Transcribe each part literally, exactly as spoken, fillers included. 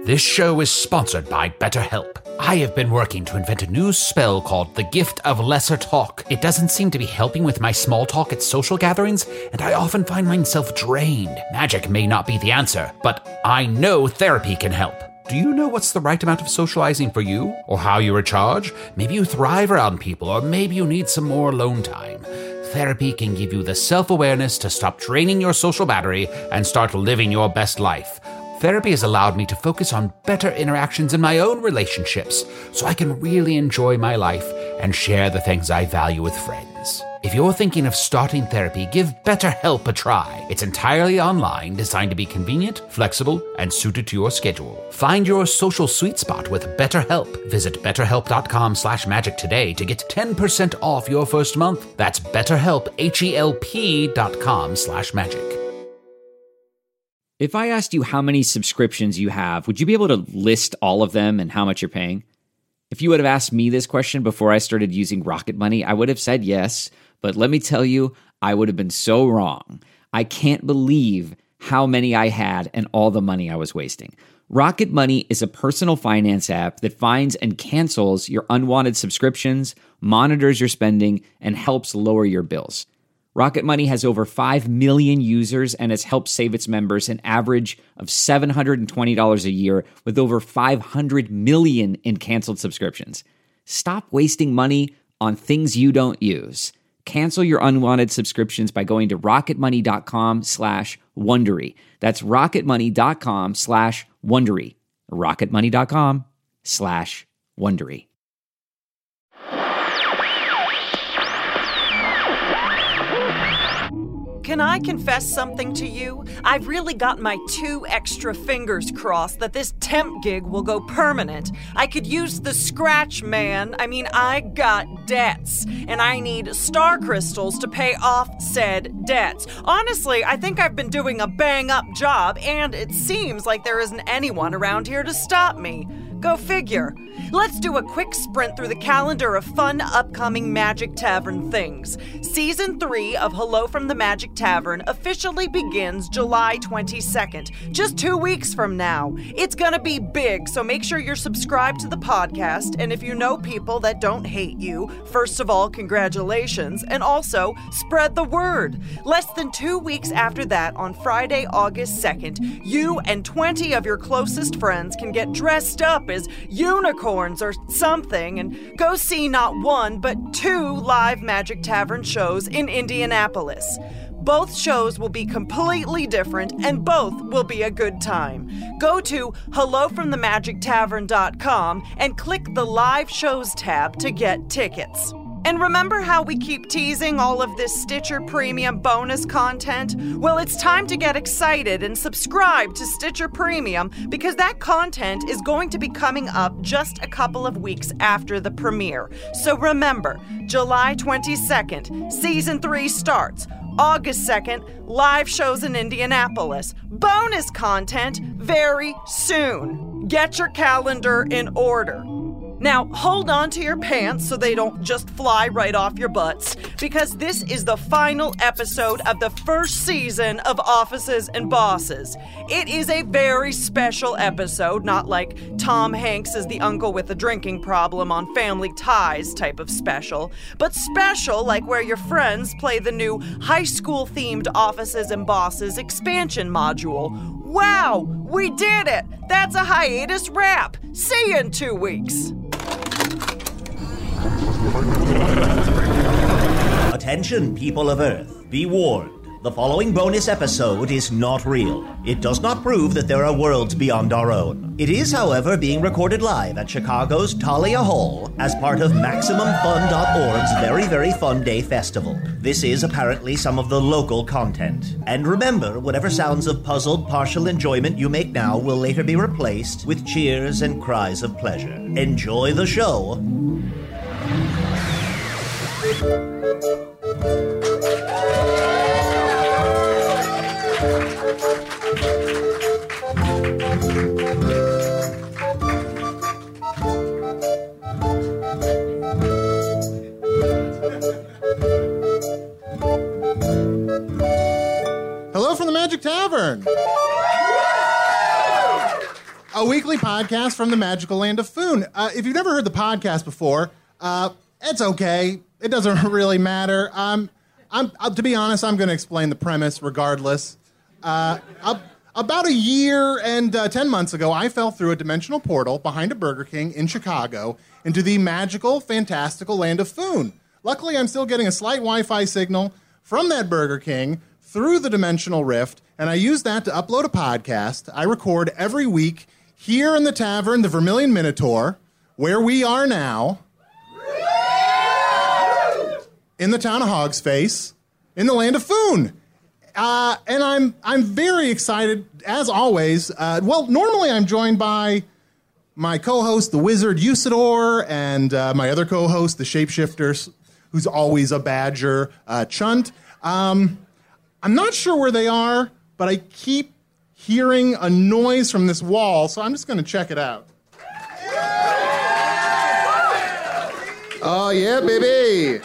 This show is sponsored by BetterHelp. I have been working to invent a new spell called the Gift of Lesser Talk. It doesn't seem to be helping with my small talk at social gatherings, and I often find myself drained. Magic may not be the answer, but I know therapy can help. Do you know what's the right amount of socializing for you? Or how you recharge? Maybe you thrive around people, or maybe you need some more alone time. Therapy can give you the self-awareness to stop draining your social battery and start living your best life. Therapy has allowed me to focus on better interactions in my own relationships, so I can really enjoy my life and share the things I value with friends. If you're thinking of starting therapy, give BetterHelp a try. It's entirely online, designed to be convenient, flexible, and suited to your schedule. Find your social sweet spot with BetterHelp. Visit betterhelp.com slash magic today to get ten percent off your first month. That's BetterHelp, H-E-L-P dot com slash magic. If I asked you how many subscriptions you have, would you be able to list all of them and how much you're paying? If you would have asked me this question before I started using Rocket Money, I would have said yes, but let me tell you, I would have been so wrong. I can't believe how many I had and all the money I was wasting. Rocket Money is a personal finance app that finds and cancels your unwanted subscriptions, monitors your spending, and helps lower your bills. Rocket Money has over five million users and has helped save its members an average of seven hundred twenty dollars a year with over five hundred million in canceled subscriptions. Stop wasting money on things you don't use. Cancel your unwanted subscriptions by going to rocketmoney.com slash Wondery. That's rocketmoney.com slash Wondery. rocketmoney.com slash Wondery. Can I confess something to you? I've really got my two extra fingers crossed that this temp gig will go permanent. I could use the scratch, man. I mean, I got debts, and I need star crystals to pay off said debts. Honestly, I think I've been doing a bang-up job, and it seems like there isn't anyone around here to stop me. Go figure. Let's do a quick sprint through the calendar of fun upcoming Magic Tavern things. Season three of Hello from the Magic Tavern officially begins July twenty-second, just two weeks from now. It's gonna be big, so make sure you're subscribed to the podcast, and if you know people that don't hate you, first of all, congratulations, and also spread the word. Less than two weeks after that, on Friday, August second, you and twenty of your closest friends can get dressed up as unicorns or something and go see not one but two live Magic Tavern shows in Indianapolis. Both shows will be completely different and both will be a good time. Go to hello from the magic tavern dot com and click the live shows tab to get tickets. And remember how we keep teasing all of this Stitcher Premium bonus content? Well, it's time to get excited and subscribe to Stitcher Premium because that content is going to be coming up just a couple of weeks after the premiere. So remember, July twenty-second, Season three starts. August second, live shows in Indianapolis. Bonus content very soon. Get your calendar in order. Now, hold on to your pants so they don't just fly right off your butts, because this is the final episode of the first season of Offices and Bosses. It is a very special episode, not like Tom Hanks is the uncle with a drinking problem on Family Ties type of special, but special like where your friends play the new high school-themed Offices and Bosses expansion module. Wow, we did it! That's a hiatus wrap! See you in two weeks! Attention, people of Earth. Be warned. The following bonus episode is not real. It does not prove that there are worlds beyond our own. It is, however, being recorded live at Chicago's Talia Hall as part of Maximum Fun dot org's Very Very Fun Day Festival. This is apparently some of the local content. And remember, whatever sounds of puzzled partial enjoyment you make now will later be replaced with cheers and cries of pleasure. Enjoy the show. Hello from the Magic Tavern. a weekly podcast from the magical land of Foon. Uh, if you've never heard the podcast before, uh, it's okay. It doesn't really matter. Um, I'm, uh, to be honest, I'm going to explain the premise regardless. Uh, ab- about a year and uh, ten months ago, I fell through a dimensional portal behind a Burger King in Chicago into the magical, fantastical land of Foon. Luckily, I'm still getting a slight Wi-Fi signal from that Burger King through the dimensional rift, and I use that to upload a podcast I record every week here in the tavern, the Vermilion Minotaur, where we are now, in the town of Hogsface, in the land of Foon. Uh, and I'm I'm very excited, as always. Uh, well, normally I'm joined by my co-host, the wizard Usador, and uh, my other co-host, the shapeshifter, who's always a badger, uh, Chunt. Um, I'm not sure where they are, but I keep hearing a noise from this wall, so I'm just going to check it out. Oh, yeah, baby.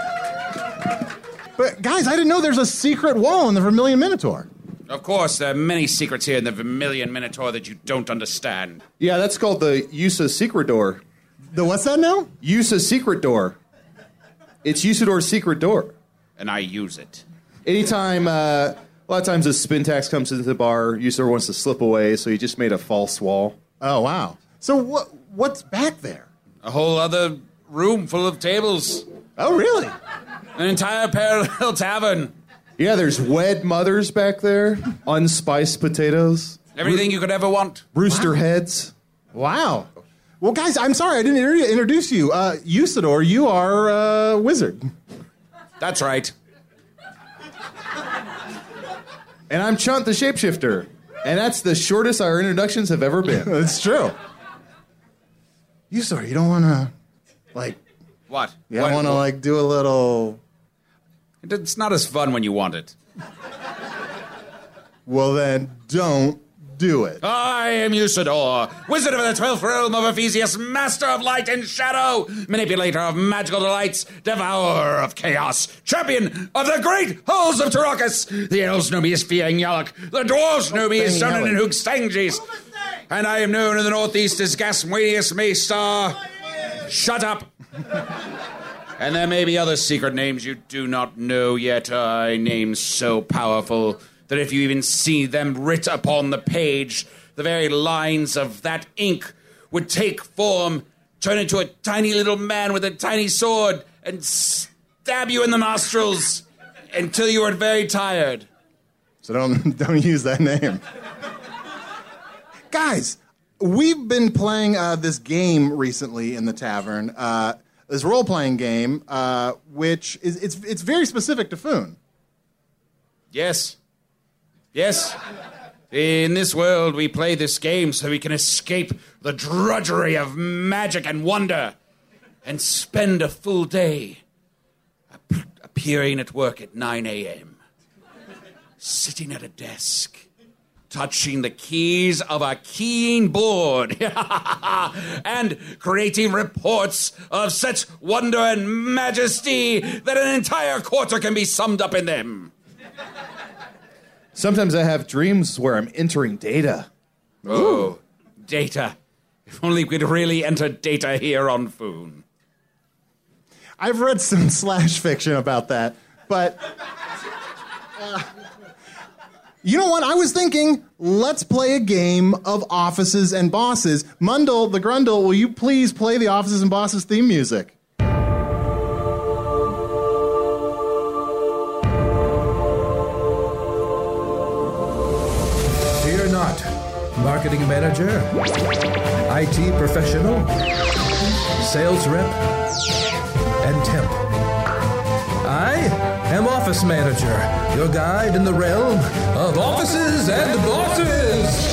But, guys, I didn't know there's a secret wall in the Vermilion Minotaur. Of course, there are many secrets here in the Vermilion Minotaur that you don't understand. Yeah, that's called the Yusa secret door. The what's that now? Yusa secret door. It's Usador's secret door. And I use it. Anytime, uh, a lot of times as Spintax comes into the bar, Usador wants to slip away, so he just made a false wall. Oh, wow. So what? what's back there? A whole other room full of tables. Oh, really? An entire parallel tavern. Yeah, there's wed mothers back there, unspiced potatoes. Everything you could ever want. Rooster wow. heads. Wow. Well, guys, I'm sorry I didn't inter- introduce you. Uh, Usador, you are a uh, wizard. That's right. And I'm Chunt the Shapeshifter. And that's the shortest our introductions have ever been. It's true. Usador, you don't want to, like... What? You don't want to, like, do a little... It's not as fun when you want it. Well, then, don't do it. I am Usador, wizard of the twelfth realm of Ephesius, master of light and shadow, manipulator of magical delights, devourer of chaos, champion of the great halls of Tarakas. The elves know me as Fiang Yalak, the dwarves know me as Sonnen and Hoogstangis, and I am known in the northeast as Gasmwanius Maystar. Shut up. And there may be other secret names you do not know yet, uh, names so powerful that if you even see them writ upon the page, the very lines of that ink would take form, turn into a tiny little man with a tiny sword, and stab you in the nostrils until you are very tired. So don't don't use that name. Guys, we've been playing uh, this game recently in the tavern, uh, this role-playing game, uh, which is it's it's very specific to Foon. Yes. Yes. In this world, we play this game so we can escape the drudgery of magic and wonder and spend a full day ap- appearing at work at nine a.m., sitting at a desk, touching the keys of a keying board, and creating reports of such wonder and majesty that an entire quarter can be summed up in them. Sometimes I have dreams where I'm entering data. Oh, data. If only we could really enter data here on Foon. I've read some slash fiction about that, but... Uh, you know what? I was thinking, let's play a game of Offices and Bosses. Mundle, the Grundle, will you please play the Offices and Bosses theme music? Fear not. Marketing manager, I T professional, sales rep, and temp. I am Office Manager, your guide in the realm of offices and bosses.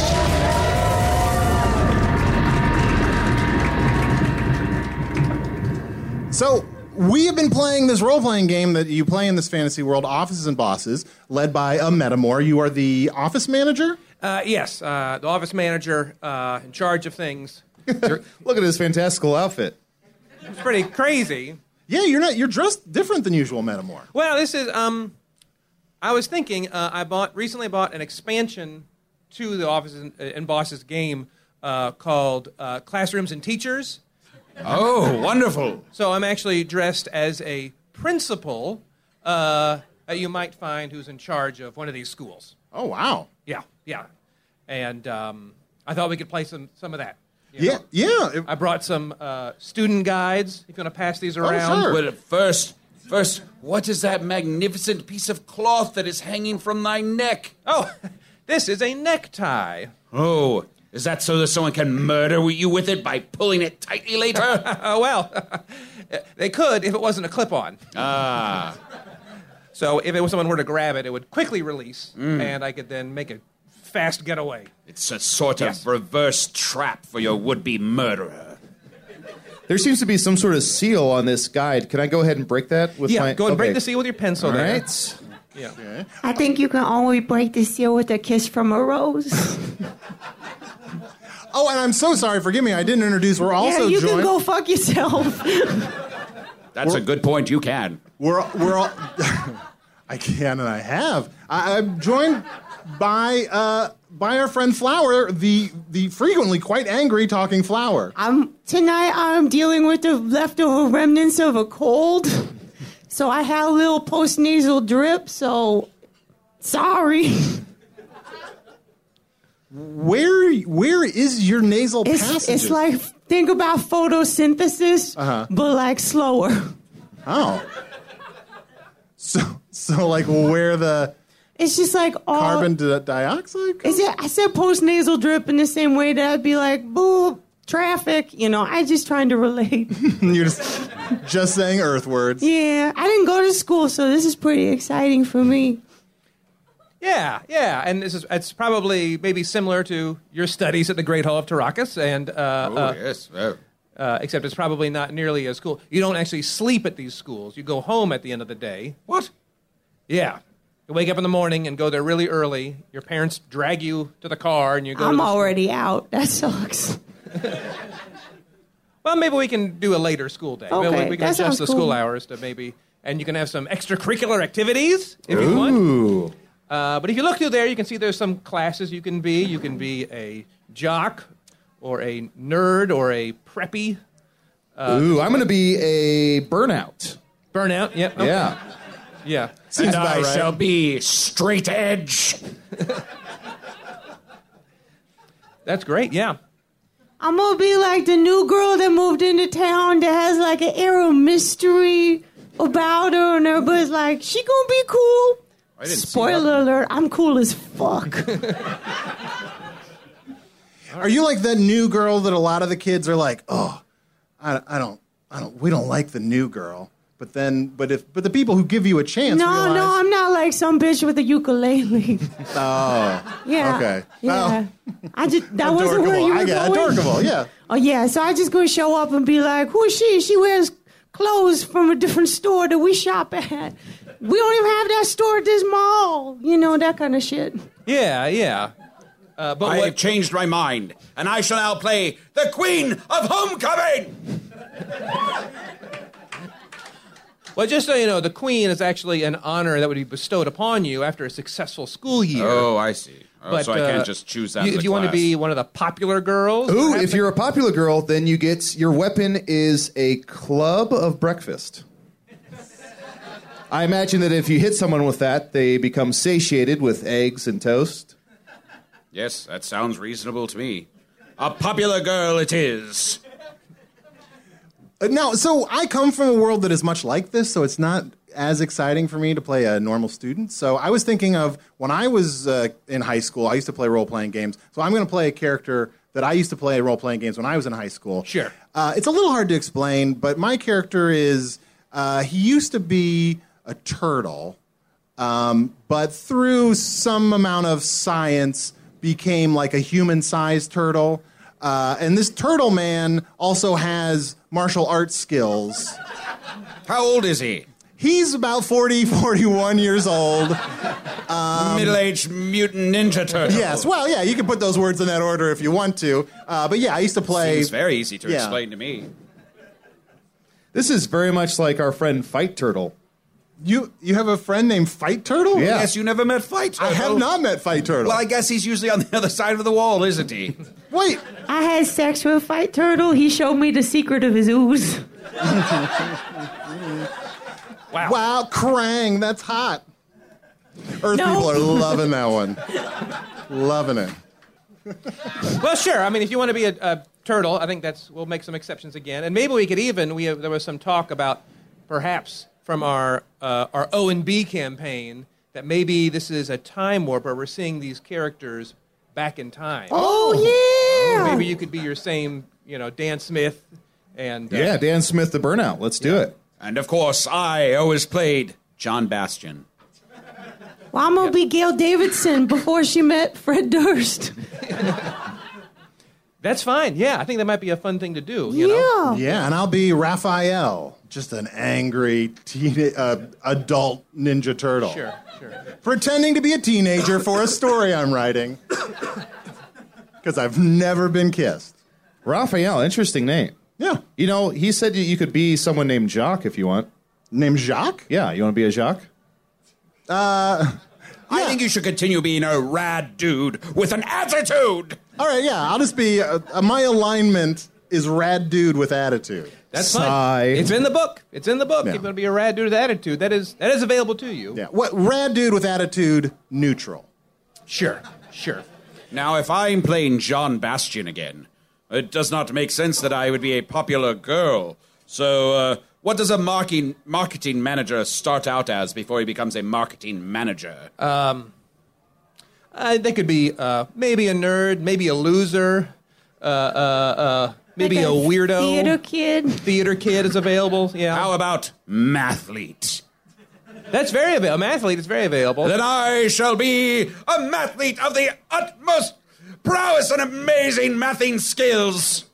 So, we have been playing this role-playing game that you play in this fantasy world, Offices and Bosses, led by a Metamor. You are the office manager? Uh, yes, uh, the office manager uh, in charge of things. Look at his fantastical outfit. It's pretty crazy. Yeah, you're not. You're dressed different than usual, Metamor. Well, this is. Um, I was thinking. Uh, I bought recently bought an expansion to the Offices and, and Bosses game uh, called uh, Classrooms and Teachers. Oh, wonderful. So I'm actually dressed as a principal uh, that you might find who's in charge of one of these schools. Oh, wow. Yeah, yeah. And um, I thought we could play some, some of that. Yeah, know? yeah. It- I brought some uh, student guides, if you want to pass these around. sure. But first, first, what is that magnificent piece of cloth that is hanging from thy neck? Oh, this is a necktie. Oh, is that so that someone can murder you with it by pulling it tightly later? Oh, well, they could if it wasn't a clip-on. Ah. So if it was someone were to grab it, it would quickly release, and I could then make a fast getaway. It's a sort of Yes. reverse trap for your would-be murderer. There seems to be some sort of seal on this guide. Can I go ahead and break that with Yeah, my... go and break okay. the seal with your pencil All there. right. Yeah. I think you can only break the seal with a kiss from a rose. Oh, and I'm so sorry. Forgive me. I didn't introduce. We're also yeah, you joined. can go fuck yourself. That's a good point. You can. We're we're all. I can and I have. I, I'm joined by uh, by our friend Flower, the the frequently quite angry talking Flower. I'm tonight. I'm dealing with the leftover remnants of a cold, so I had a little postnasal drip. So sorry. Where where is your nasal It's passages? it's like think about photosynthesis, Uh-huh. but like slower. Oh. So so like where the It's just like all carbon di- dioxide comes? Is it? I said postnasal drip in the same way that I'd be like, boo, traffic. You know, I just trying to relate. You're just just saying earth words. Yeah, I didn't go to school, so this is pretty exciting for me. Yeah, yeah, and this is it's probably maybe similar to your studies at the Great Hall of Tarakas, and uh, Oh, uh, yes. Oh. uh, except it's probably not nearly as cool. You don't actually sleep at these schools. You go home at the end of the day. What? Yeah. You wake up in the morning and go there really early. Your parents drag you to the car, and you go. I'm to the already out. That sucks. Well, maybe we can do a later school day. Maybe Okay, we can that adjust sounds the cool. school hours to maybe, and you can have some extracurricular activities if you want. Ooh. Uh, but if you look through there, you can see there's some classes you can be. You can be a jock, or a nerd, or a preppy. Ooh, I'm going to be a burnout. Burnout. Yep. okay. Yeah. Yeah. Seems And I about right. shall be straight edge. That's great. Yeah. I'm gonna be like the new girl that moved into town that has like an air of mystery about her, and everybody's like, she gonna be cool. I didn't see Spoiler alert, I'm cool as fuck. Are you like that new girl that a lot of the kids are like, oh, I, I don't, I don't, we don't like the new girl. But then, but if, but the people who give you a chance, No, realize, no, I'm not like some bitch with a ukulele. oh, Yeah. Okay. Yeah. I just that wasn't where adorkable. you were I get going. adorkable. Yeah. Oh yeah, so I just gonna show up and be like, who is she? She wears clothes from a different store that we shop at. We don't even have that store at this mall. You know, that kind of shit. Yeah. Yeah. Uh, but I what, have changed my mind, and I shall now play the Queen of Homecoming. well, just so you know, the Queen is actually an honor that would be bestowed upon you after a successful school year. Oh, I see. Oh, But, so I uh, can't just choose that. you- in if the you want to class. be one of the popular girls. Ooh, perhaps if you're a popular girl, then you get your weapon is a club of breakfast. I imagine that if you hit someone with that, they become satiated with eggs and toast. Yes, that sounds reasonable to me. A popular girl it is. Uh, Now, so I come from a world that is much like this, so it's not as exciting for me to play a normal student. So I was thinking of when I was uh, in high school, I used to play role-playing games. So I'm going to play a character that I used to play role-playing games when I was in high school. Sure. Uh, it's a little hard to explain, but my character is, uh, he used to be a turtle, um, but through some amount of science became like a human-sized turtle. Uh, and this turtle man also has martial arts skills. How old is he? He's about forty, forty-one years old. Middle-aged mutant ninja turtle. Yes, well, yeah, you can put those words in that order if you want to. Uh, but yeah, I used to play... Seems very easy to Yeah. explain to me. This is very much like our friend Fight Turtle. You you have a friend named Fight Turtle? Yeah. Yes, you never met Fight Turtle. I have not met Fight Turtle. Well, I guess he's usually on the other side of the wall, isn't he? Wait. I had sex with Fight Turtle. He showed me the secret of his ooze. Wow. Wow, Krang, that's hot. Earth No. people are loving that one. Loving it. Well, sure. I mean, if you want to be a, a turtle, I think that's. We'll make some exceptions again, and maybe we could even. We there was some talk about perhaps from our uh, our O and B campaign that maybe this is a time warp where we're seeing these characters back in time. Oh, yeah. Maybe you could be your same, you know, Dan Smith and uh, Yeah, Dan Smith, the Burnout. Let's do it. And of course, I always played John Bastion. Well, I'm going to be Gail Davidson before she met Fred Durst. That's fine. Yeah, I think that might be a fun thing to do. You yeah. know? Yeah, and I'll be Raphael, just an angry teen, uh, adult Ninja Turtle. Sure, sure. Pretending to be a teenager for a story I'm writing. Because I've never been kissed. Raphael, interesting name. Yeah. You know, he said you could be someone named Jacques if you want. Named Jacques? Yeah, you want to be a Jacques? Uh, I think you should continue being a rad dude with an attitude. All right, yeah, I'll just be, uh, uh, my alignment is rad dude with attitude. That's Sigh. fine. It's in the book. It's in the book. Yeah. You're going to be a rad dude with attitude. That is that is available to you. Yeah, what rad dude with attitude, neutral. Sure, sure. Now, if I'm playing John Bastion again, it does not make sense that I would be a popular girl. So, uh, what does a marketing marketing manager start out as before he becomes a marketing manager? Um, uh, they could be uh, maybe a nerd, maybe a loser, uh, uh, uh, maybe Like a, weirdo. Theater kid. Theater kid is available. Yeah. How about mathlete? That's very available. Mathlete is very available. Then I shall be a mathlete of the utmost prowess and amazing mathing skills.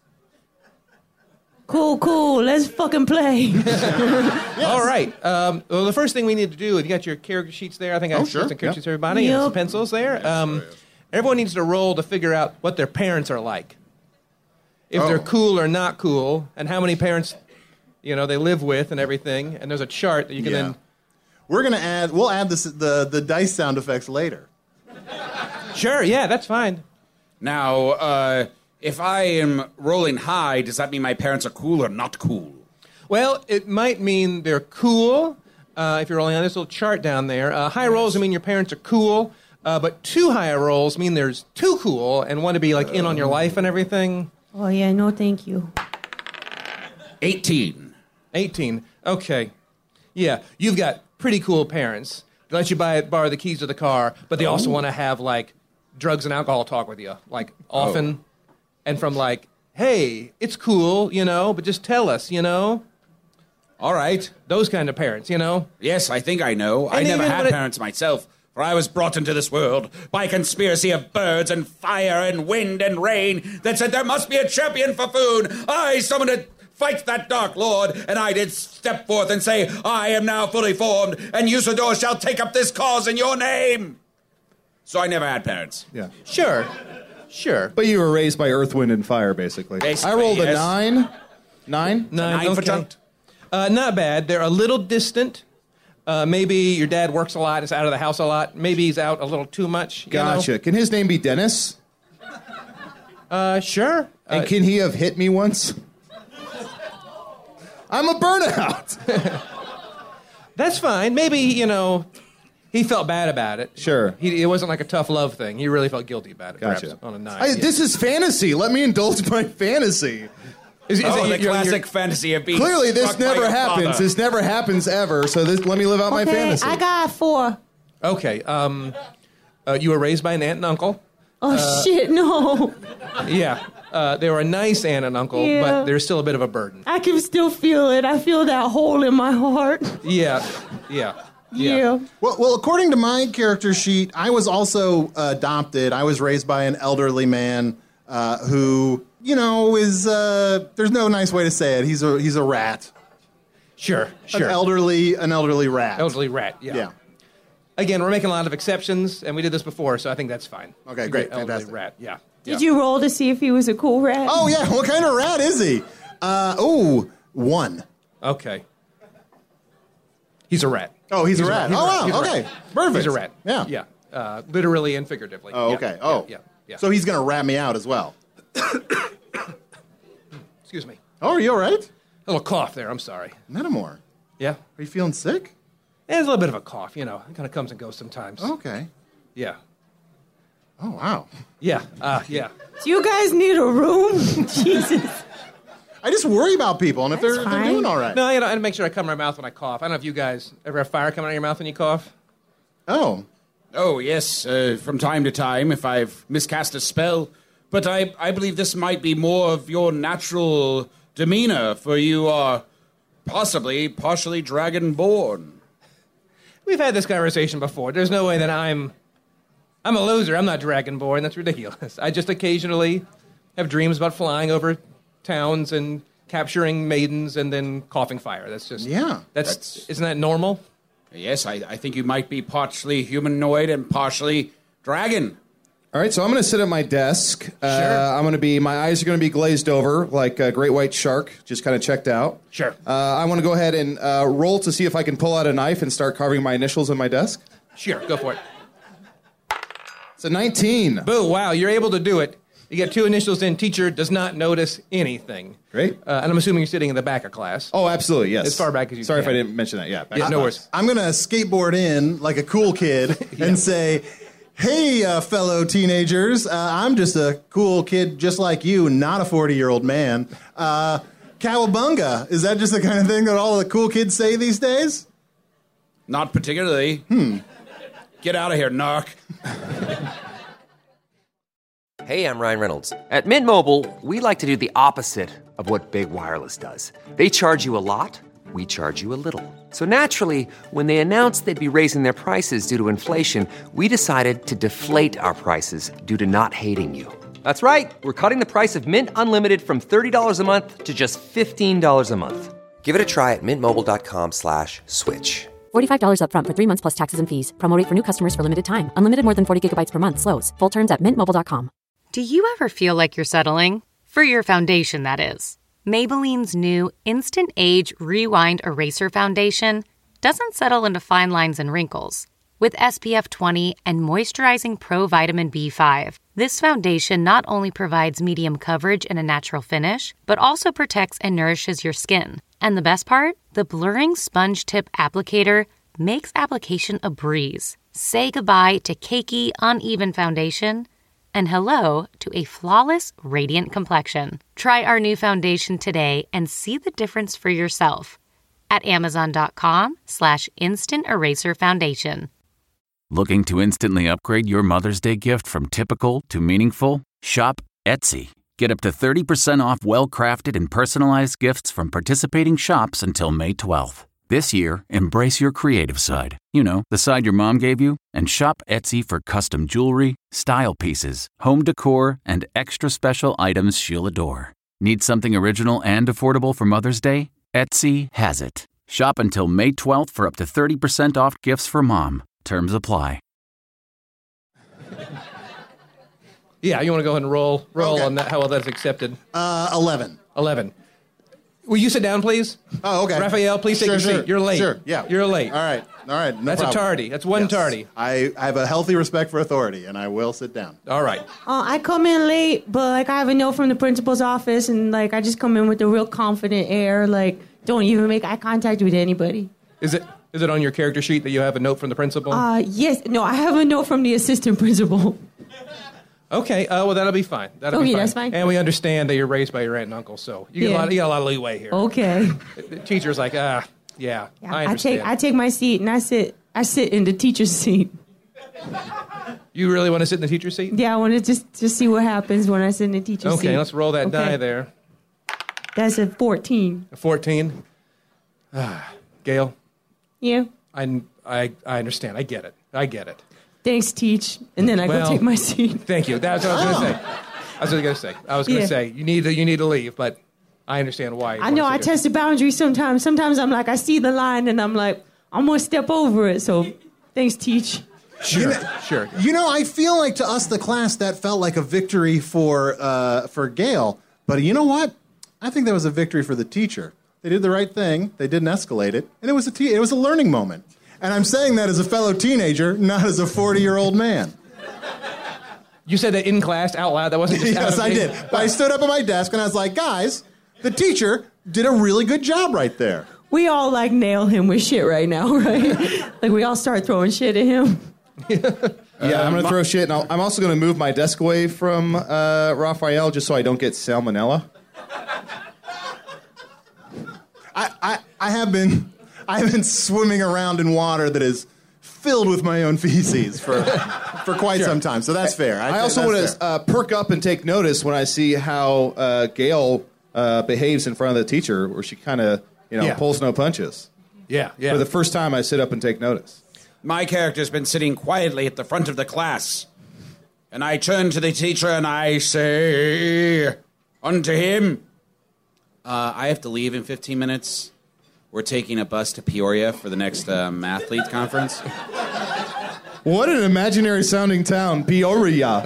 Cool, cool. Let's fucking play. All right. Um, well, the first thing we need to do, you got your character sheets there. I think I have sure. some character Yep. sheets, everybody, Yep. and some pencils there. Um, everyone needs to roll to figure out what their parents are like. If they're Oh. cool or not cool, and how many parents, you know, they live with and everything. And there's a chart that you can Yeah. then... We're going to add, we'll add this, the, the dice sound effects later. Sure, yeah, that's fine. Now, uh, if I am rolling high, does that mean my parents are cool or not cool? Well, it might mean they're cool, uh, if you're rolling on this little chart down there. Uh, high rolls mean your parents are cool, uh, but too high rolls mean there's too cool and want to be, like, in on your life and everything. Oh, yeah, no thank you. eighteen. eighteen. Okay. Yeah, you've got pretty cool parents. They let you buy borrow the keys to the car, but they also want to have, like, drugs and alcohol talk with you, like, often. Oh. And from, like, hey, it's cool, you know, but just tell us, you know? All right. Those kind of parents, you know? Yes, I think I know. I And never even had when it- parents myself, for I was brought into this world by a conspiracy of birds and fire and wind and rain that said there must be a champion for food. I summoned a fight that dark lord, and I did step forth and say, I am now fully formed, and Usador shall take up this cause in your name. So I never had parents. Yeah. Sure. Sure. But you were raised by Earth, Wind, and Fire, basically. Basically, I rolled a yes. nine. Nine? Nine, Nine for okay. chunked. Uh, not bad. They're a little distant. Uh, maybe your dad works a lot, is out of the house a lot. Maybe he's out a little too much. You Gotcha. know? Can his name be Dennis? Uh, sure. And Uh, can he have hit me once? I'm a burnout. That's fine. Maybe, you know, he felt bad about it. Sure. He, it wasn't like a tough love thing. He really felt guilty about it. Gotcha. Perhaps, on a nine. I, yeah. This is fantasy. Let me indulge my fantasy. Is, is Oh, it the your- classic your- fantasy of being Clearly, this struck by never your happens. father. This never happens ever. So this, let me live out my Okay, fantasy. I got four. Okay. Um, uh, you were raised by an aunt and uncle. Oh, shit, no. Yeah. Uh, they were a nice aunt and uncle, Yeah. but they're still a bit of a burden. I can still feel it. I feel that hole in my heart. Yeah. Yeah. Yeah. Well, well, according to my character sheet, I was also uh, adopted. I was raised by an elderly man uh, who, you know, is uh, there's no nice way to say it. He's a he's a rat. Sure. Sure. An elderly an elderly rat. Elderly rat. Yeah. Yeah. Again, we're making a lot of exceptions, and we did this before, so I think that's fine. Okay, You're great, an elderly fantastic. rat. Yeah. Did you roll to see if he was a cool rat? Oh yeah. What kind of rat is he? Uh, oh, one. Okay. He's a rat. Oh, he's, He's a a rat. rat. He's Oh, a rat. wow. He's a Okay. rat. Perfect. He's a rat. Yeah. Yeah. Uh, literally and figuratively. Oh, Yeah, okay. yeah, Oh. Yeah. Yeah. So he's going to rat me out as well. Excuse me. Oh, are you all right? A little cough there. I'm sorry. Metamore. Yeah. Are you feeling sick? It's a little bit of a cough, you know. It kind of comes and goes sometimes. Okay. Yeah. Oh, wow. Yeah. Uh, yeah. Do you guys need a room? Jesus. I just worry about people and if they're, they're doing all right. No, you know, I make sure I cover my mouth when I cough. I don't know if you guys ever have fire coming out of your mouth when you cough. Oh. Oh, yes, uh, from time to time, if I've miscast a spell. But I, I believe this might be more of your natural demeanor, for you are possibly partially dragon-born. We've had this conversation before. There's no way that I'm... I'm a loser. I'm not dragonborn. That's ridiculous. I just occasionally have dreams about flying over towns and capturing maidens and then coughing fire. That's just... Yeah. That's, That's- Isn't that normal? Yes, I, I think you might be partially humanoid and partially dragon. All right, so I'm going to sit at my desk. Uh, Sure. I'm going to be, my eyes are going to be glazed over like a great white shark, just kind of checked out. Sure. Uh, I want to go ahead and uh, roll to see if I can pull out a knife and start carving my initials on my desk. Sure, go for it. It's a nineteen. Boo, wow, you're able to do it. You get two initials in, teacher does not notice anything. Great. Uh, and I'm assuming you're sitting in the back of class. Oh, absolutely, yes. As far back as you Sorry can. if I didn't mention that. Yeah. back Yeah, to no class. worries. I'm going to skateboard in like a cool kid and say, hey, uh, fellow teenagers, uh, I'm just a cool kid just like you, not a forty-year-old man. Uh, Cowabunga, is that just the kind of thing that all the cool kids say these days? Not particularly. Hmm. Get out of here, narc. Hey, I'm Ryan Reynolds. At Mint Mobile, we like to do the opposite of what Big Wireless does. They charge you a lot, we charge you a little. So naturally, when they announced they'd be raising their prices due to inflation, we decided to deflate our prices due to not hating you. That's right. We're cutting the price of Mint Unlimited from thirty dollars a month to just fifteen dollars a month. Give it a try at mintmobile.com slash switch. forty-five dollars up front for three months plus taxes and fees. Promo rate for new customers for limited time. Unlimited more than forty gigabytes per month. Slows full terms at mint mobile dot com. Do you ever feel like you're settling? For your foundation, that is. Maybelline's new Instant Age Rewind Eraser Foundation doesn't settle into fine lines and wrinkles. With S P F twenty and moisturizing Pro Vitamin B five, this foundation not only provides medium coverage and a natural finish, but also protects and nourishes your skin. And the best part? The blurring sponge tip applicator makes application a breeze. Say goodbye to cakey, uneven foundation and hello to a flawless, radiant complexion. Try our new foundation today and see the difference for yourself at amazon.com slash instant eraser foundation. Looking to instantly upgrade your Mother's Day gift from typical to meaningful? Shop Etsy. Get up to thirty percent off well-crafted and personalized gifts from participating shops until May twelfth. This year, embrace your creative side. You know, the side your mom gave you. And shop Etsy for custom jewelry, style pieces, home decor, and extra special items she'll adore. Need something original and affordable for Mother's Day? Etsy has it. Shop until May twelfth for up to thirty percent off gifts for mom. Terms apply. Yeah, you want to go ahead and roll roll Okay. on that, how well that's accepted. Uh, eleven. eleven. Will you sit down, please? Oh, okay. Raphael, please take Sure, your sure. seat. You're late. Sure, yeah. You're late. All right, all right. No That's problem. a tardy. That's one Yes. tardy. I, I have a healthy respect for authority, and I will sit down. All right. Uh, I come in late, but like I have a note from the principal's office, and like I just come in with a real confident air, like don't even make eye contact with anybody. Is it is it on your character sheet that you have a note from the principal? Uh, yes, no, I have a note from the assistant principal. Okay, uh, well, that'll be fine. That'll be Okay, fine. that's fine. And we understand that you're raised by your aunt and uncle, so you, get, a Yeah. lot, you got a lot of leeway here. Okay. The teacher's like, ah, yeah, Yeah, I I understand. take I take my seat and I sit I sit in the teacher's seat. You really want to sit in the teacher's seat? Yeah, I want to just just see what happens when I sit in the teacher's seat. Okay, let's roll that Okay. die there. That's a fourteen. A fourteen. Ah, Gail, Yeah. I, I, I understand. I get it. I get it. Thanks, teach. And then I Well, go take my seat. Thank you. That's what I was going to say. I was going to say. I was going to Yeah. say you need to you need to leave, but I understand why. you I know wanna I sit here. test the boundaries sometimes. Sometimes I'm like I see the line and I'm like I'm gonna step over it. So thanks, teach. Sure, sure. You know, I feel like to us, the class, that felt like a victory for uh, for Gail. But you know what? I think that was a victory for the teacher. They did the right thing. They didn't escalate it. And it was a te- it was a learning moment. And I'm saying that as a fellow teenager, not as a forty-year-old man. You said that in class, out loud. That wasn't just out Yes, of I me? did. But I stood up at my desk and I was like, guys, the teacher did a really good job right there. We all, like, nail him with shit right now, right? Like, we all start throwing shit at him. Yeah, I'm going to throw shit, and I'll, I'm also going to move my desk away from uh, Raphael just so I don't get salmonella. I, I, I have been I have been swimming around in water that is filled with my own feces for for quite Sure. some time, so that's fair. I also want to uh, perk up and take notice when I see how uh, Gail uh, behaves in front of the teacher, where she kind of, you know, Yeah. pulls no punches. Yeah, yeah. For the first time, I sit up and take notice. My character's been sitting quietly at the front of the class. And I turn to the teacher and I say unto him, uh, I have to leave in fifteen minutes. We're taking a bus to Peoria for the next uh, mathlete conference. What an imaginary sounding town, Peoria.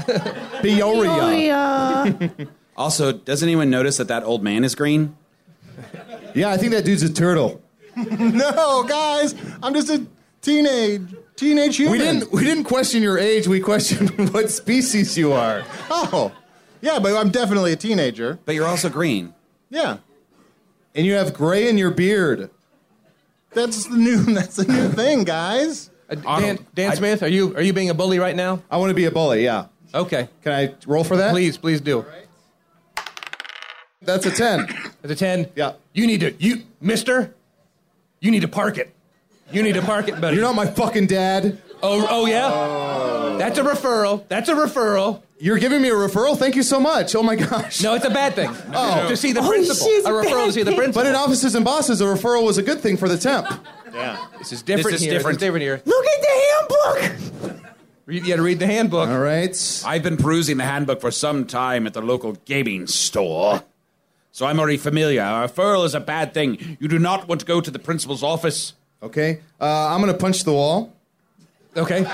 Peoria. Also, does anyone notice that that old man is green? Yeah, I think that dude's a turtle. No, guys, I'm just a teenage teenage human. We didn't we didn't question your age. We questioned what species you are. Oh, yeah, but I'm definitely a teenager. But you're also green. Yeah, and you have gray in your beard. That's the new. That's the new thing, guys. Uh, Dan, Dan Smith, are you are you being a bully right now? I want to be a bully. Yeah. Okay. Can I roll for that? Please, please do. That's a ten. That's a ten. Yeah. You need to you, Mister. You need to park it. You need to park it, buddy. You're not my fucking dad. Oh, oh yeah. Oh. That's a referral. That's a referral. You're giving me a referral? Thank you so much. Oh, my gosh. No, it's a bad thing. Oh. To see the Oh, principal. she's A referral to see the bad. principal. But in offices and bosses, a referral was a good thing for the temp. Yeah. This is different This is here. different. This is different here. Look at the handbook. Read, you got to read the handbook. All right. I've been perusing the handbook for some time at the local gaming store. So I'm already familiar. A referral is a bad thing. You do not want to go to the principal's office. Okay. Uh, I'm going to punch the wall. Okay.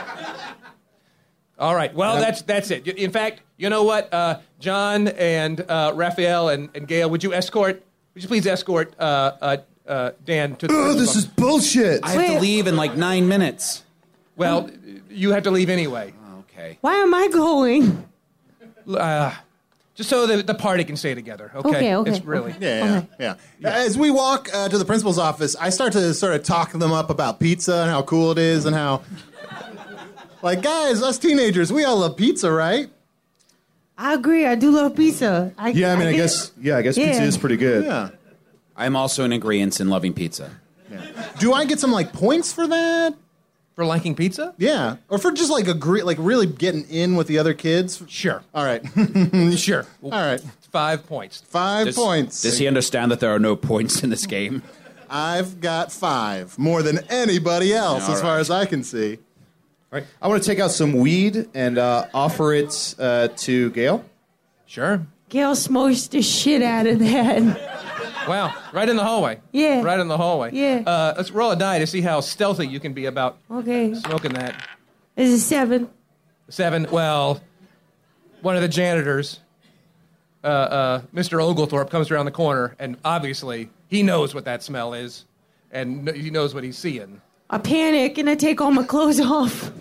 All right. Well, that's that's it. In fact, you know what, uh, John and uh, Raphael and, and Gail, would you escort? Would you please escort uh, uh, uh, Dan to the? Oh, this is bullshit. I have to leave in like nine minutes. Well, you have to leave anyway. Okay. Why am I going? Uh, just so the, the party can stay together. Okay. Okay, okay, It's really. Yeah, yeah, yeah. As we walk uh, to the principal's office, I start to sort of talk them up about pizza and how cool it is and how, like, guys, us teenagers, we all love pizza, right? I agree. I do love pizza. I, Yeah, I mean, I, get- guess, yeah, I guess Yeah. pizza is pretty good. Yeah. I'm also in agreement in loving pizza. Do I get some like points for that? For liking pizza? Yeah, or for just like agree, like really getting in with the other kids. Sure. All right. Sure. All right. Five points. Five Does, points. Does he understand that there are no points in this game? I've got five, more than anybody else, All as far right. as I can see. All right. I want to take out some weed and uh, offer it uh, to Gail. Sure. Gail smokes the shit out of that. Wow. Right in the hallway. Yeah. Right in the hallway. Yeah. Uh, let's roll a die to see how stealthy you can be about Okay. smoking that. This is seven. Seven. Well, one of the janitors, uh, uh, Mister Oglethorpe, comes around the corner, and obviously he knows what that smell is, and kn- he knows what he's seeing. I panic and I take all my clothes off.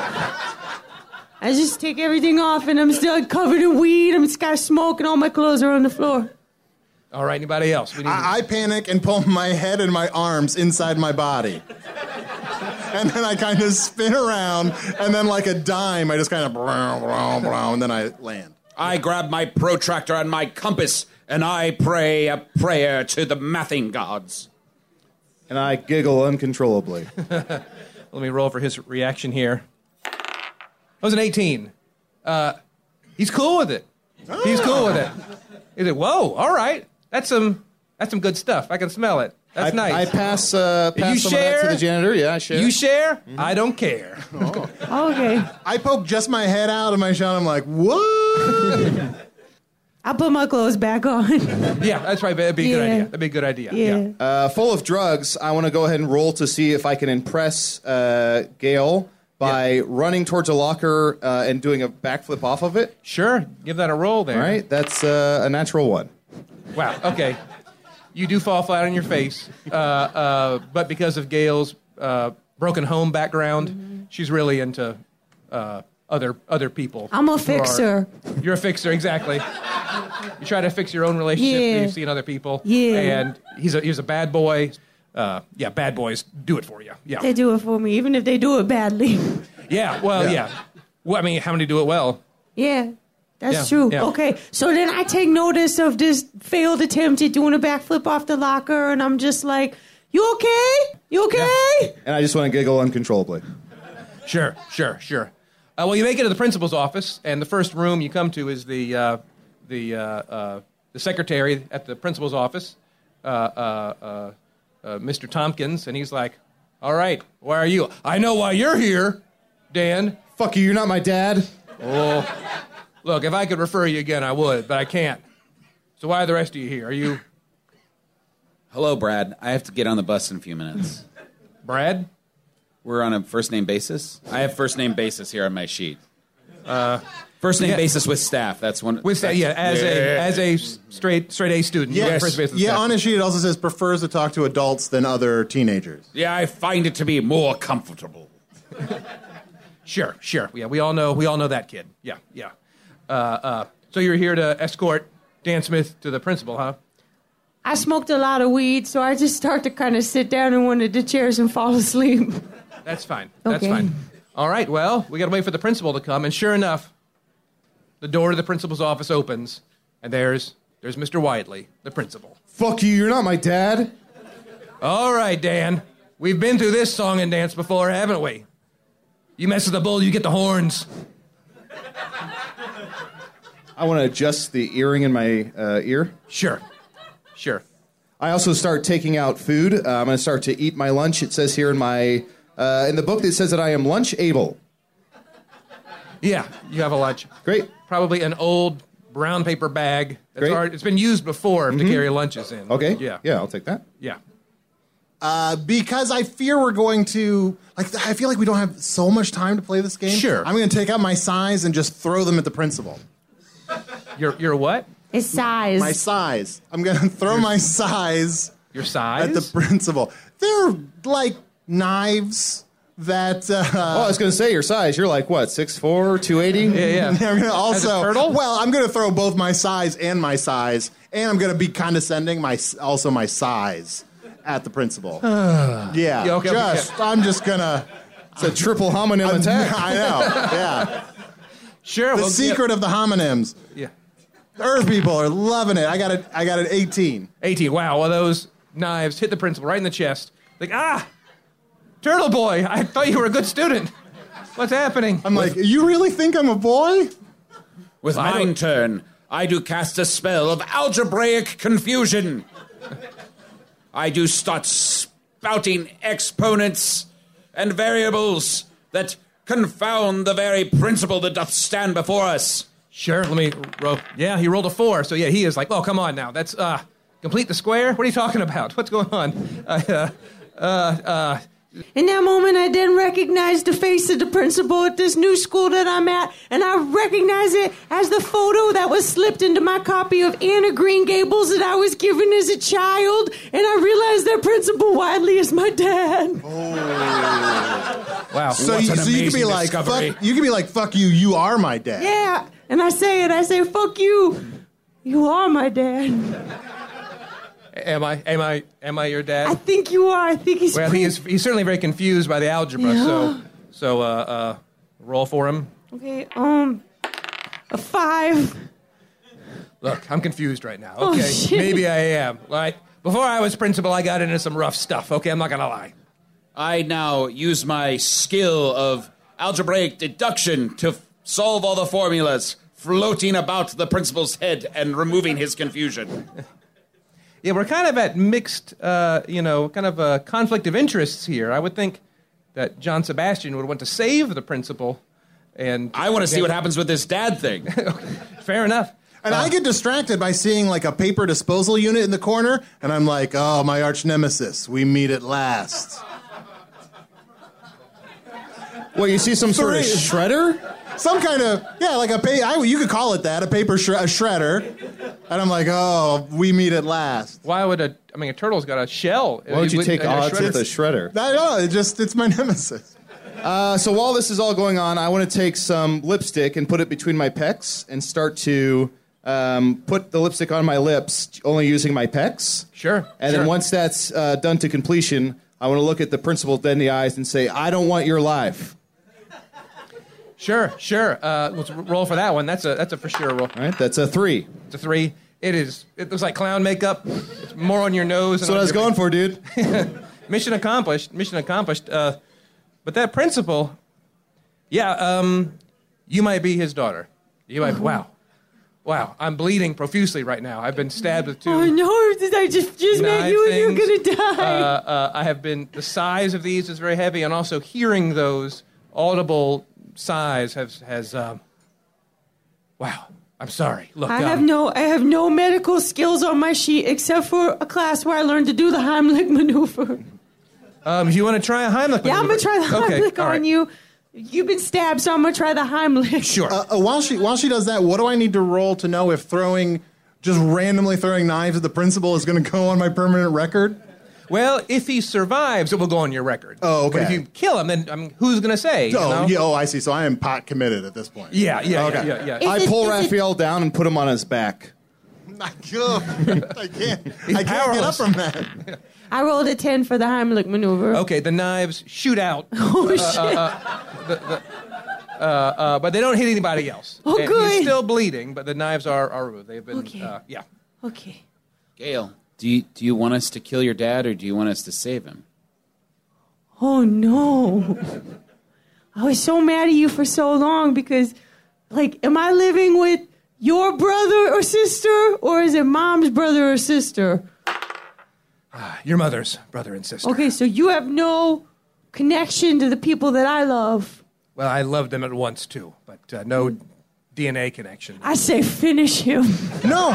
I just take everything off and I'm still covered in weed. I'm just got smoke and all my clothes are on the floor. All right. Anybody else? We need I, I panic and pull my head and my arms inside my body. And then I kind of spin around, and then like a dime, I just kind of, and then I land. I grab my protractor and my compass, and I pray a prayer to the mathing gods. And I giggle uncontrollably. Let me roll for his reaction here. That was an eighteen. Uh, he's cool with it. He's cool with it. He's like, whoa, all right. That's some that's some good stuff. I can smell it. That's I, nice. I pass, uh, pass You some of that share? to the janitor. Yeah, I share. You share? I don't care. Okay. I poke just my head out of my shell, and I'm like, what? I put my clothes back on. Yeah, that's right. That'd be a good Yeah. idea. That'd be a good idea. Yeah. Uh, full of drugs, I want to go ahead and roll to see if I can impress uh, Gail by running towards a locker uh, and doing a backflip off of it. Sure. Give that a roll there. All right, that's uh, a natural one. Wow. Okay. you do fall flat on your face. Uh, uh, but because of Gail's uh, broken home background, mm-hmm. she's really into uh, other other people. I'm a fixer. Are, you're a fixer, exactly. You try to fix your own relationship yeah. that you've seen other people. Yeah. And he's a, he's a bad boy. Uh, yeah, bad boys do it for you. Yeah. They do it for me, even if they do it badly. Yeah, well, yeah. yeah. Well, I mean, how many do it well? Yeah, that's yeah, true. Yeah. Okay, so then I take notice of this failed attempt at doing a backflip off the locker, and I'm just like, you okay? You okay? Yeah. And I just want to giggle uncontrollably. Sure, sure, sure. Uh, well, you make it to the principal's office, and the first room you come to is the uh, the uh, uh, the secretary at the principal's office, uh, uh, uh, uh, Mister Tompkins, and he's like, all right, why are you? I know why you're here, Dan. Fuck you, you're not my dad. Oh, look, if I could refer you again, I would, but I can't. So why are the rest of you here? Are you... Hello, Brad. I have to get on the bus in a few minutes. Brad? We're on a first-name basis? I have first-name basis here on my sheet. Uh, first-name yeah. basis with staff. That's one. With staff, yeah, as yeah. a as a straight straight A student. Yes. First base with Yeah, staff. on his sheet it also says prefers to talk to adults than other teenagers. Yeah, I find it to be more comfortable. Sure, sure. Yeah, we all know we all know that kid. Yeah, yeah. Uh, uh, so you're here to escort Dan Smith to the principal, huh? I smoked a lot of weed, so I just start to kind of sit down in one of the chairs and fall asleep. That's fine. That's Okay. fine. All right, well, we got to wait for the principal to come, and sure enough, the door to the principal's office opens, and there's there's Mister Whiteley, the principal. Fuck you, you're not my dad. All right, Dan. We've been through this song and dance before, haven't we? You mess with the bull, you get the horns. I want to adjust the earring in my uh, ear. Sure. Sure. I also start taking out food. Uh, I'm going to start to eat my lunch. It says here in my uh, in the book that says that I am lunch able. Yeah, you have a lunch. Great. Probably an old brown paper bag. That's Great. already, it's been used before Mhm. to carry lunches in. Okay. Yeah. Yeah, I'll take that. Yeah. Uh, because I fear we're going to, like, I feel like we don't have so much time to play this game. Sure. I'm going to take out my size and just throw them at the principal. Your your what? It's size. My size. I'm going to throw my size Your size? at the principal. They're like knives that. Uh, Oh, I was going to say your size. You're like, what, six foot four, two eighty? Yeah, yeah. I'm gonna also, As a turtle? well, I'm going to throw both my size and my size, and I'm going to be condescending, my also my size at the principal. yeah, Yeah, okay, okay. just I'm just gonna. It's a triple homonym attack. I know. Yeah. Sure. The well, secret of the homonyms. Yeah. The Earth people are loving it. I got it. I got an eighteen. eighteen. Wow. Well, those knives hit the principal right in the chest. Like, ah, Turtle Boy, I thought you were a good student. What's happening? I'm like, you really think I'm a boy? With I mine don't- turn, I do cast a spell of algebraic confusion. I do start spouting exponents and variables that confound the very principle that doth stand before us. Sure. Let me roll. Yeah, he rolled a four. So yeah, he is like, oh, come on now. That's uh, complete the square. What are you talking about? What's going on? Uh, uh, uh, In that moment, I then recognized the face of the principal at this new school that I'm at, and I recognize it as the photo that was slipped into my copy of Anne of Green Gables that I was given as a child, and I realized that Principal Wiley is my dad. wow. So What you, an so you could be amazing like, discovery. fuck, you could be like, fuck you. You are my dad. Yeah, and I say it. I say, fuck you. You are my dad. Am I? Am I? Am I your I dad? think you are. I think he's. Well, he is. He's certainly very confused by the algebra. Yeah. So, so uh, uh, roll for him. Okay. Um, a five. Look, I'm confused right now. Oh, Okay, shit. maybe I am. Right? Before I was principal, I got into some rough stuff. Okay, I'm not gonna lie. I now use my skill of algebraic deduction to f- solve all the formulas floating about the principal's head and removing his confusion. Yeah, we're kind of at mixed, uh, you know, kind of a conflict of interests here. I would think that John Sebastian would want to save the principal, and I want to see what happens with this dad thing. Fair enough. And I get distracted by seeing like a paper disposal unit in the corner, and I'm like, oh, my arch nemesis, we meet at last. Well, you see some sort of Three. shredder? some kind of, yeah, like a, pay, I, you could call it that, a paper shre- a shredder. And I'm like, oh, we meet at last. Why would a, I mean, a turtle's got a shell. Why would you take a odds shredder? with a shredder? I know, it just, it's my nemesis. Uh, so while this is all going on, I want to take some lipstick and put it between my pecs and start to um, put the lipstick on my lips, only using my pecs. Sure. And sure. then once that's uh, done to completion, I want to look at the principal dead in the eyes and say, I don't want your life. Sure, sure. Uh, let's roll for that one. That's a that's a for sure roll. All right, that's a three. It's a three. It is. It looks like clown makeup. It's more on your nose. That's what I was going for, dude. Mission accomplished. Mission accomplished. Uh, but that principal, yeah, um, you might be his daughter. You might. Wow, wow. I'm bleeding profusely right now. I've been stabbed with two. Oh no! Did I just just met knife you and you're things. gonna die? Uh, uh, I have been. The size of these is very heavy, and also hearing those audible sighs has has. Um, wow. I'm sorry. Look, I um, have no I have no medical skills on my sheet except for a class where I learned to do the Heimlich maneuver. Um, if you want to try a Heimlich Yeah, I'm maneuver. gonna try the Okay, Heimlich all on right. you. You've been stabbed, so I'm gonna try the Heimlich. Sure. Uh, uh, while she while she does that, what do I need to roll to know if throwing, just randomly throwing knives at the principal is going to go on my permanent record? Well, if he survives, it will go on your record. Oh, okay. But if you kill him, then I mean, who's going to say? you Oh, know? yeah, oh, I see. So I am pot committed at this point. Yeah, yeah, Okay. yeah, yeah. yeah. I pull Raphael down and put him on his back. I can't. I can't get powerless. up from that. I rolled a ten for the Heimlich maneuver. Okay, the knives shoot out. Oh shit! Uh, uh, the, the, uh, uh, but they don't hit anybody else. Oh, And good. He's still bleeding, but the knives are, are removed. They've been, Okay. uh, yeah. Okay. Gail, do you, do you want us to kill your dad or do you want us to save him? Oh no! I was so mad at you for so long because, like, am I living with your brother or sister, or is it mom's brother or sister? Your mother's brother and sister. Okay, so you have no connection to the people that I love. Well, I loved them at once, too, but uh, no D N A connection. I say finish him. No.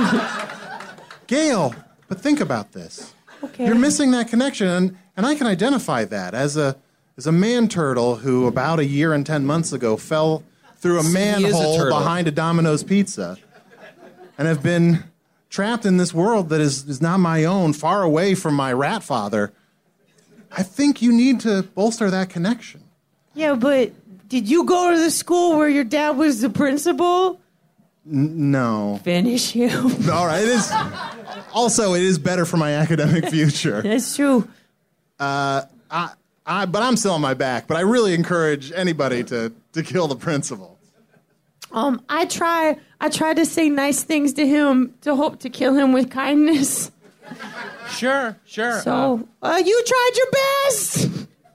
Gail, but think about this. Okay. You're missing that connection, and, and I can identify that as a as a man turtle who about a year and ten months ago fell through a He is a manhole turtle. behind a Domino's pizza and have been trapped in this world that is, is not my own, far away from my rat father. I think you need to bolster that connection. Yeah, but did you go to the school where your dad was the principal? N- no. Finish him. All right. It is. Also, it is better for my academic future. That's true. Uh, I, I, but I'm still on my back. But I really encourage anybody to, to kill the principal. Um, I try. I try to say nice things to him to hope to kill him with kindness. Sure, sure. So, uh, you tried your best.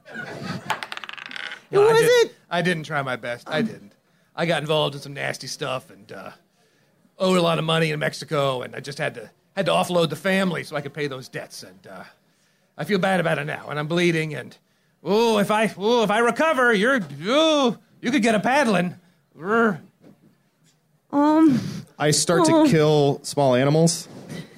No, Who I was didn't- it? I didn't try my best. I didn't. I got involved in some nasty stuff and uh, owed a lot of money in Mexico, and I just had to had to offload the family so I could pay those debts. And uh, I feel bad about it now, and I'm bleeding. And oh, if I oh if I recover, you're oh you could get a paddling. Urgh. Um. I start Oh. to kill small animals.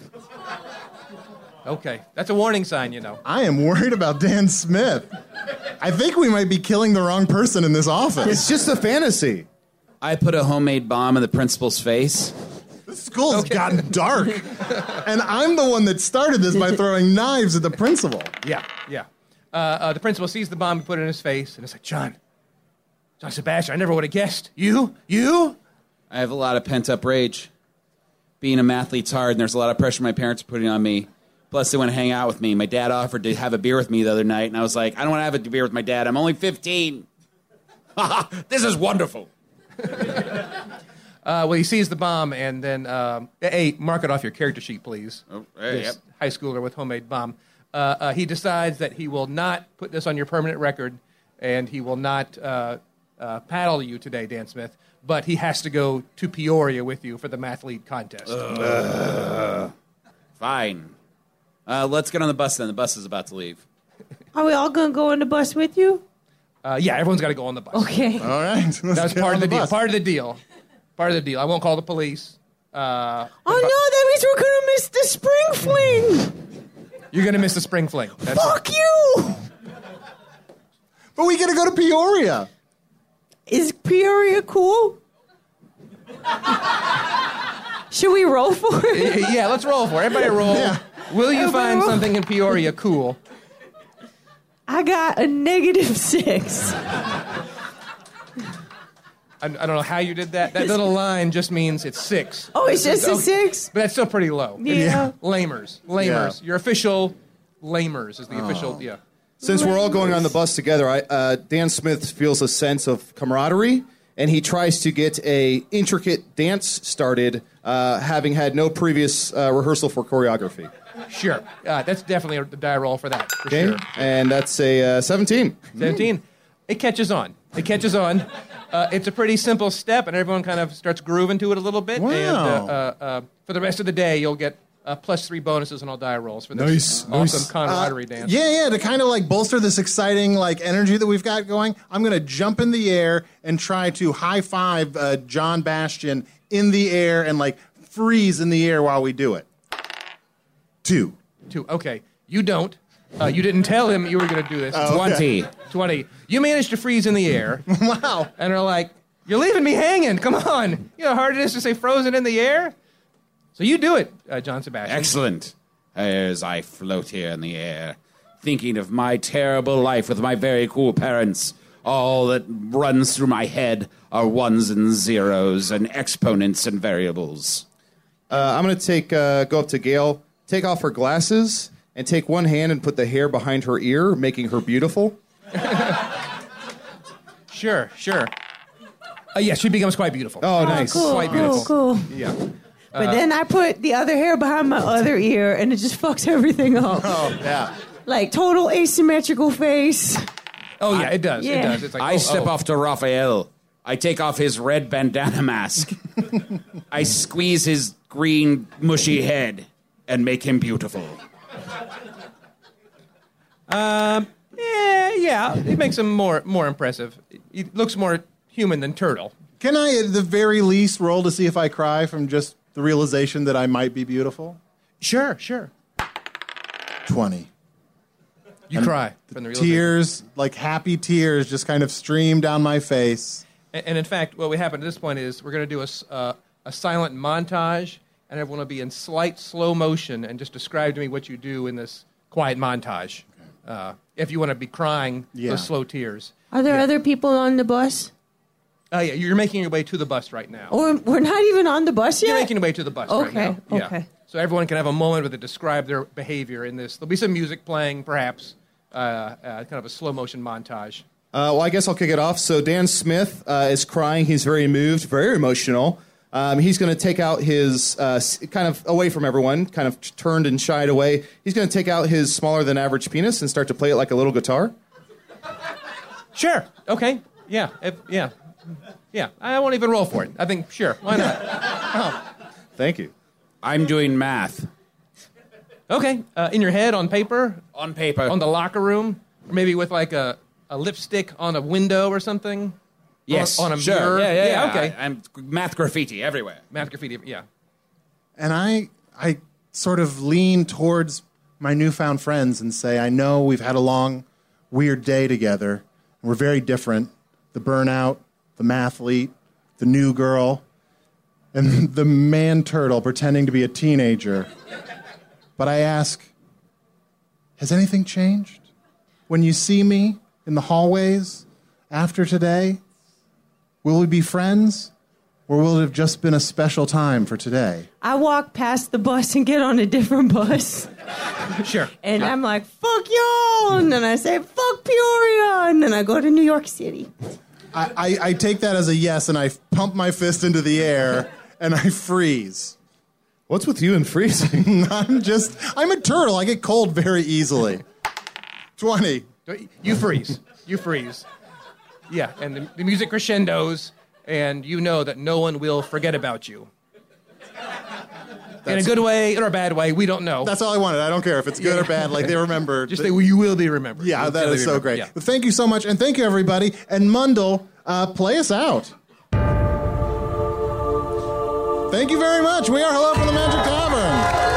Okay, that's a warning sign, you know. I am worried about Dan Smith. I think we might be killing the wrong person in this office. It's just a fantasy. I put a homemade bomb in the principal's face. This school's gotten dark. And I'm the one that started this by throwing knives at the principal. Yeah, yeah. Uh, uh, the principal sees the bomb, he put it in his face, and it's like, John, John Sebastian, I never would have guessed. You? You? I have a lot of pent-up rage. Being a mathlete's hard, and there's a lot of pressure my parents are putting on me. Plus, they want to hang out with me. My dad offered to have a beer with me the other night, and I was like, I don't want to have a beer with my dad. I'm only fifteen. This is wonderful. Uh, well, he sees the bomb, and then, um, hey, mark it off your character sheet, please. Oh, hey, This yep. high schooler with homemade bomb. Uh, uh, he decides that he will not put this on your permanent record, and he will not uh, uh, paddle you today, Dan Smith, but he has to go to Peoria with you for the mathlete contest. Uh, fine. Uh, let's get on the bus then. The bus is about to leave. Are we all gonna go on the bus with you? Uh, yeah, everyone's got to go on the bus. Okay. All right. Let's That's get part on of the, deal. bus. Part of the deal. Part of the deal. I won't call the police. Uh, Oh no, that means we're gonna miss the spring fling. you're going to miss the spring fling. That's Fuck you. But we gotta go to Peoria. Is Peoria cool? Should we roll for it? Yeah, let's roll for it. Everybody roll. Yeah. Will you Everybody find roll. something in Peoria cool? I got a negative six. I, I don't know how you did that. That little line just means it's six. Oh, it's just a Okay. six? But that's still pretty low. Yeah. Lamers. Lamers. Your official Lamers is the official, yeah. Since we're all going on the bus together, I, uh, Dan Smith feels a sense of camaraderie, and he tries to get a intricate dance started, uh, having had no previous uh, rehearsal for choreography. Sure. Uh, that's definitely a die roll for that, for Okay, sure. and that's a uh, seventeen. seventeen. It catches on. It catches on. Uh, it's a pretty simple step, and everyone kind of starts grooving to it a little bit. Wow. And uh, uh, uh, for the rest of the day, you'll get uh, plus three bonuses on all die rolls for this Nice, awesome nice. camaraderie dance. Yeah, yeah, to kind of like bolster this exciting like energy that we've got going, I'm going to jump in the air and try to high five uh, John Bastian in the air and like freeze in the air while we do it. Two. Two. Okay. You don't. Uh, you didn't tell him you were going to do this. Oh, okay. twenty. twenty. You managed to freeze in the air. Wow. And are like, you're leaving me hanging. Come on. You know how hard it is to say frozen in the air? So you do it, uh, John Sebastian. Excellent. As I float here in the air, thinking of my terrible life with my very cool parents. All that runs through my head are ones and zeros and exponents and variables. Uh, I'm going to take uh, go up to Gail, take off her glasses, and take one hand and put the hair behind her ear, making her beautiful. Sure, sure. Uh, yeah, she becomes quite beautiful. Oh, nice. Cool, Quite cool, beautiful. cool. Yeah. But then I put the other hair behind my other ear, and it just fucks everything up. Oh, yeah. Like total asymmetrical face. Oh, yeah, it does. It Yeah. does. It's like, I oh, step oh. off to Raphael. I take off his red bandana mask. I squeeze his green, mushy head and make him beautiful. Um, yeah, yeah. It makes him more more impressive. He looks more human than Turtle. Can I, at the very least, roll to see if I cry from just the realization that I might be beautiful? Sure, sure. twenty. You And cry from the realization. Tears, like happy tears, just kind of stream down my face. And, and in fact, what would happen at this point is we're going to do a, s- uh, a silent montage, and everyone will be in slight slow motion and just describe to me what you do in this quiet montage. Uh, if you want to be crying Yeah. those slow tears. Are there other people on the bus? Oh, yeah, you're making your way to the bus right now. Or we're not even on the bus yet? You're making your way to the bus right Okay, now. Yeah. okay. So everyone can have a moment where they describe their behavior in this. There'll be some music playing, perhaps, uh, uh, kind of a slow motion montage. Uh, well, I guess I'll kick it off. So Dan Smith uh, is crying. He's very moved, very emotional. Um, he's going to take out his, uh, s- kind of away from everyone, kind of t- turned and shied away. He's going to take out his smaller than average penis and start to play it like a little guitar. Sure. Okay. Yeah. If, yeah. Yeah. I won't even roll for it. I think, sure. Why not? Thank you. I'm doing math. Okay. Uh, in your head, on paper, On paper. on the locker room, or maybe with like a, a lipstick on a window or something. Yes. On, on a sure. mirror. Yeah, yeah, yeah. Okay. I, I'm math graffiti everywhere. Math graffiti. Yeah. And I, I sort of lean towards my newfound friends and say, I know we've had a long, weird day together, and we're very different. The burnout, the mathlete, the new girl, and the man turtle pretending to be a teenager. But I ask, has anything changed? When you see me in the hallways after today, will we be friends? Or will it have just been a special time for today? I walk past the bus and get on a different bus. Sure. And I'm like, fuck y'all. And then I say, fuck Peoria. And then I go to New York City. I, I, I take that as a yes, and I pump my fist into the air, and I freeze. What's with you and freezing? I'm just, I'm a turtle. I get cold very easily. twenty. You freeze. You freeze. Yeah. And the, the music crescendos, and you know that no one will forget about you. In a good way or a bad way, we don't know. That's all I wanted. I don't care if it's good or bad. Like, they remember. Just that you will be remembered. Yeah, You'll that be is so remembered. great. Yeah. But thank you so much, and thank you, everybody. And Mundell, uh, play us out. Thank you very much. We are Hello from the Magic Tavern.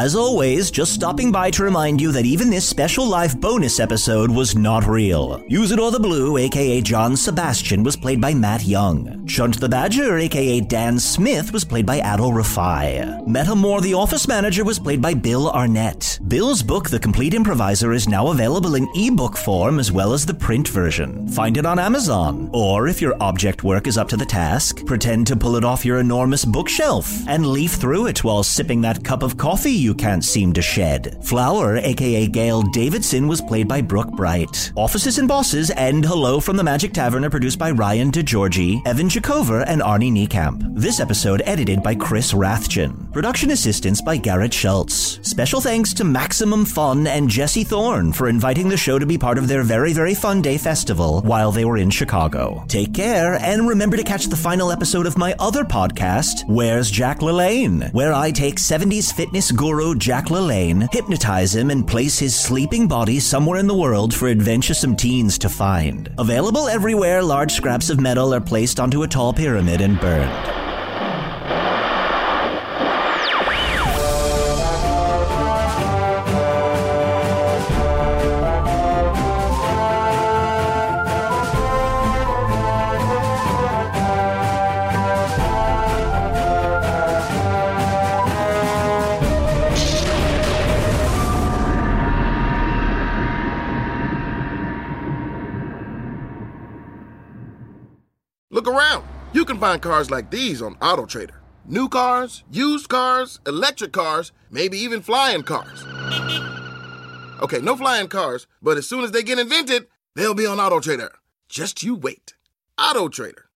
As always, just stopping by to remind you that even this special live bonus episode was not real. Use It or the Blue, aka John Sebastian, was played by Matt Young. Chunt the Badger, aka Dan Smith, was played by Adol Rafai. Meta Moore, the office manager, was played by Bill Arnett. Bill's book, The Complete Improviser, is now available in ebook form as well as the print version. Find it on Amazon. Or if your object work is up to the task, pretend to pull it off your enormous bookshelf and leaf through it while sipping that cup of coffee you can't seem to shed. Flower, aka Gail Davidson, was played by Brooke Bright. Offices and Bosses and Hello from the Magic Tavern are produced by Ryan DeGiorgi, Evan Jacover, and Arnie Niekamp. This episode edited by Chris Rathjen. Production assistance by Garrett Schultz. Special thanks to Maximum Fun and Jesse Thorne for inviting the show to be part of their very, very fun day festival while they were in Chicago. Take care, and remember to catch the final episode of my other podcast, Where's Jack LaLanne, where I take seventies fitness guru Jack LaLanne, hypnotize him, and place his sleeping body somewhere in the world for adventuresome teens to find. Available everywhere large scraps of metal are placed onto a tall pyramid and burned. Look around. You can find cars like these on AutoTrader. New cars, used cars, electric cars, maybe even flying cars. Okay, no flying cars, but as soon as they get invented, they'll be on AutoTrader. Just you wait. AutoTrader.